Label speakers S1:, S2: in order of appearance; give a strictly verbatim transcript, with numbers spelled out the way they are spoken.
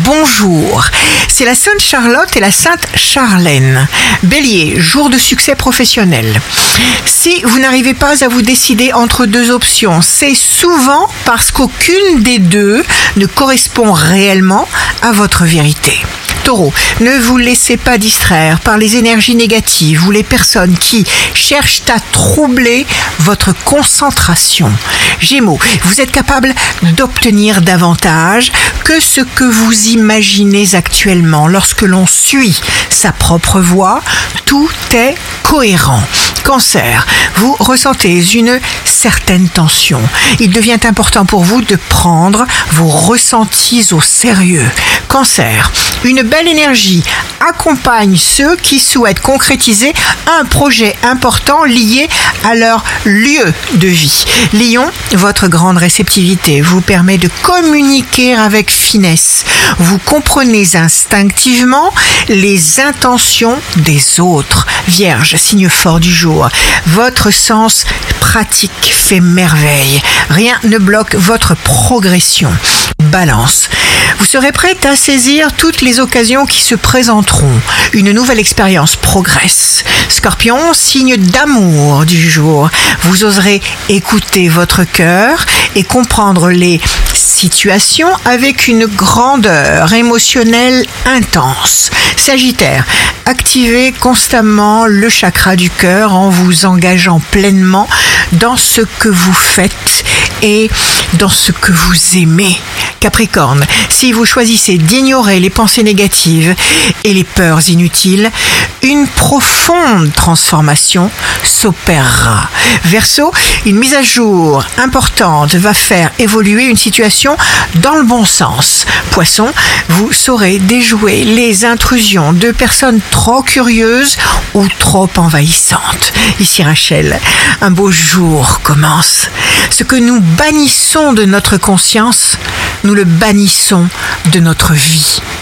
S1: bonjour. C'est la Sainte Charlotte et la Sainte Charlène. Bélier, jour de succès professionnel. Si vous n'arrivez pas à vous décider entre deux options, c'est souvent parce qu'aucune des deux ne correspond réellement à votre vérité. Taureau, ne vous laissez pas distraire par les énergies négatives ou les personnes qui cherchent à troubler votre concentration. Gémeaux, vous êtes capable d'obtenir davantage que ce que vous imaginez actuellement. Lorsque l'on suit sa propre voie, tout est cohérent. Cancer, vous ressentez une certaine tension. Il devient important pour vous de prendre vos ressentis au sérieux. Cancer, une belle énergie accompagne ceux qui souhaitent concrétiser un projet important lié à leur lieu de vie. Lion, votre grande réceptivité vous permet de communiquer avec finesse. Vous comprenez instinctivement les intentions des autres. Vierge, signe fort du jour, votre sens pratique fait merveille. Rien ne bloque votre progression. Balance, vous serez prête à saisir toutes les occasions qui se présenteront. Une nouvelle expérience progresse. Scorpion, signe d'amour du jour. Vous oserez écouter votre cœur et comprendre les situations avec une grandeur émotionnelle intense. Sagittaire, activez constamment le chakra du cœur en vous engageant pleinement dans ce que vous faites et dans ce que vous aimez. Capricorne, si vous choisissez d'ignorer les pensées négatives et les peurs inutiles, une profonde transformation s'opérera. Verseau, une mise à jour importante va faire évoluer une situation dans le bon sens. Poisson, vous saurez déjouer les intrusions de personnes trop curieuses ou trop envahissantes. Ici Rachel, un beau jour commence. Ce que nous bannissons de notre conscience, nous le bannissons de notre vie.